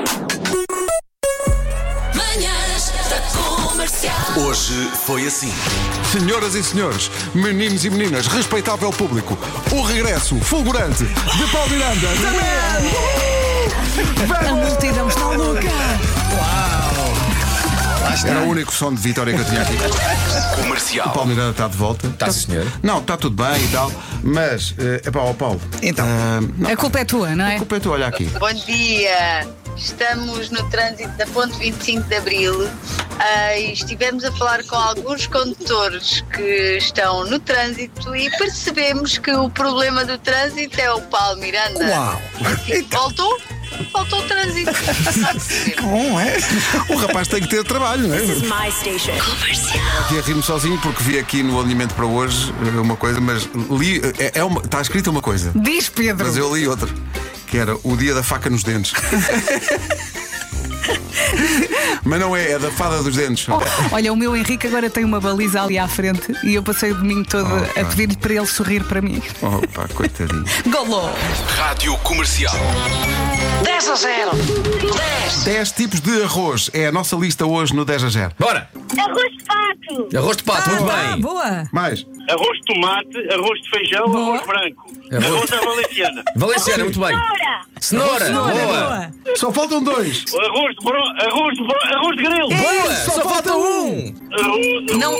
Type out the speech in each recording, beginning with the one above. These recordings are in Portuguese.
Manhãs da Comercial. Hoje foi assim. Senhoras e senhores, meninos e meninas, respeitável público, o regresso fulgurante de Paulo Miranda. A multidão está louca. Era o único som de vitória que eu tinha aqui. O Comercial. Paulo Miranda está de volta. Está, sim, senhor. Não, está tudo bem e tal, mas, ó Paulo. Então. Não, A culpa é tua, não é? a culpa é tua, olha aqui. Bom dia, estamos no trânsito da Ponte 25 de Abril e estivemos a falar com alguns condutores que estão no trânsito e percebemos que o problema do trânsito é o Paulo Miranda. Uau! Voltou? Faltou o trânsito. Bom, é? O rapaz tem que ter trabalho, não é? My station. Comercial. Aqui a rir-me sozinho porque vi aqui no alinhamento para hoje uma coisa, mas li. Está escrita uma coisa, Diz, Pedro. mas eu li outra, que era o dia da faca nos dentes. Mas não é da fada dos dentes. Olha, o meu Henrique agora tem uma baliza ali à frente e eu passei o domingo todo a pedir-lhe para ele sorrir para mim. Oh, pá, coitadinho. Golou! Rádio Comercial. 10-0. 10 tipos de arroz. É a nossa lista hoje no 10-0. Bora! Arroz de pato. Arroz de pato, muito bem. Boa! Mais. Arroz de tomate, arroz de feijão, Boa. arroz branco. Arroz- Arroz à valenciana. Valenciana, muito bem. Cenoura, boa. Só faltam 2. Arroz de grilo. Boa, só falta um. Não.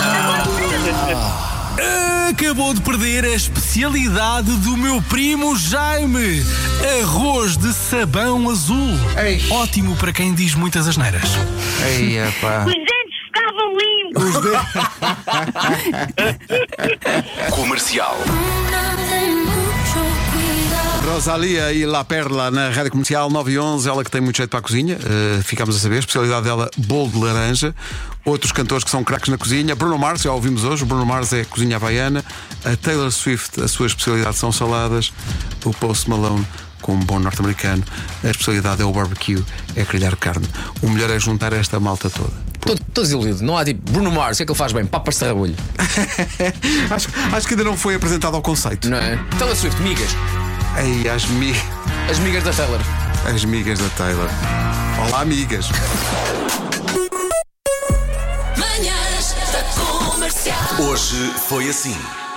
Acabou de perder a especialidade do meu primo Jaime: arroz de sabão azul. Ei. Ótimo para quem diz muitas asneiras. Ei, pá. Os dentes ficavam limpos. Comercial. Rosalia e La Perla na Rádio Comercial 9 e 11. Ela que tem muito jeito para a cozinha. Ficámos a saber. A especialidade dela, bolo de laranja. Outros cantores que são craques na cozinha. Bruno Mars, já ouvimos hoje. O Bruno Mars é cozinha havaiana. A Taylor Swift, a sua especialidade são saladas. O Post Malone, como bom norte-americano, a especialidade é o barbecue, é grelhar carne. O melhor é juntar esta malta toda. Estou desiludido. Não há tipo Bruno Mars, o que é que ele faz bem? Papas de rabulho. acho que ainda não foi apresentado ao conceito. Não é? Taylor Swift, migas. Ei, As migas da Taylor. as migas da Taylor. Olá, amigas. Manhãs da Comercial. Hoje foi assim.